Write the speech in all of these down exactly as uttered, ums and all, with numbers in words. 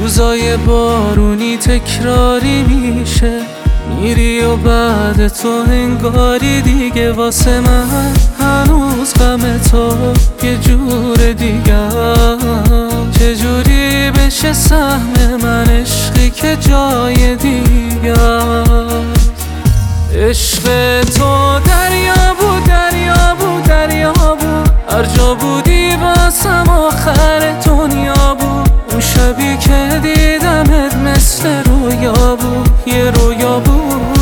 روزای بارونی تکراری میشه، میری و بعد تو انگاری دیگه واسه من هنوز غم تو یه جور دیگه. چجوری بشه سهم من عشقی که جای دیگه؟ عشق تو دریا بود دریا بود دریا بود، هر جا بودی واسم آخر دنیا بود. اون شبی که دیدمت مثل رویا بود، یه رویا بود.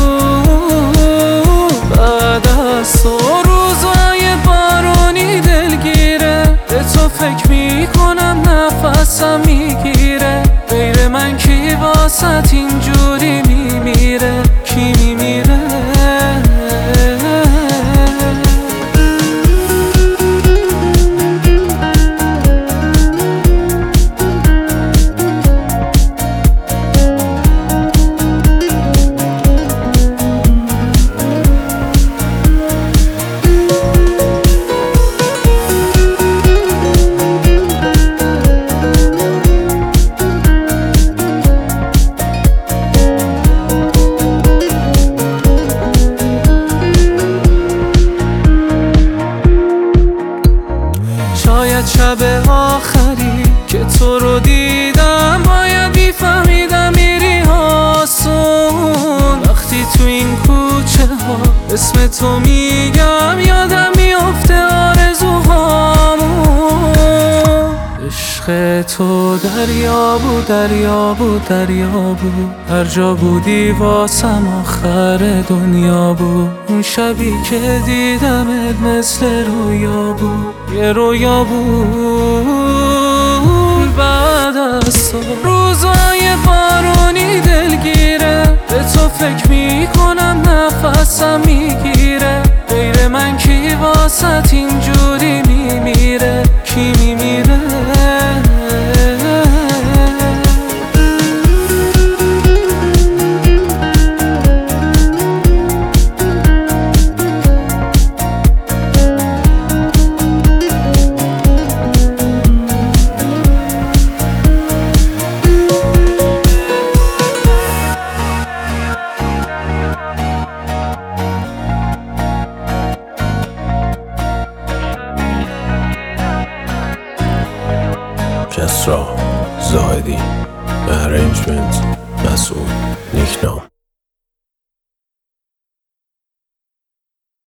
بعد از تو روزای بارونی دلگیره، به تو فکر میکنم نفسم میگیره. غیر من کی واسط اینجوری میمیره؟ کی میمیره؟ شاید شب آخری که تو رو دیدم باید میفهمیدم میری آسون. وقتی تو این کوچه ها اسم تو میگم یادم میافته آرزوهامون. عشق تو دریا بود دریا بود دریا بود، هر جا بودی واسم آخر دنیا بود. اون شبی که دیدمت مثل رویا بود، یه رویا بود. بعد از تو روزای بارونی دلگیره، به تو فکر میکنم نفسم میگیره. غیر من کی واسط اینجوری میمیره؟ کی میمیره؟ کسرا زاهدی، ارنجمنت مسئول نیکنام.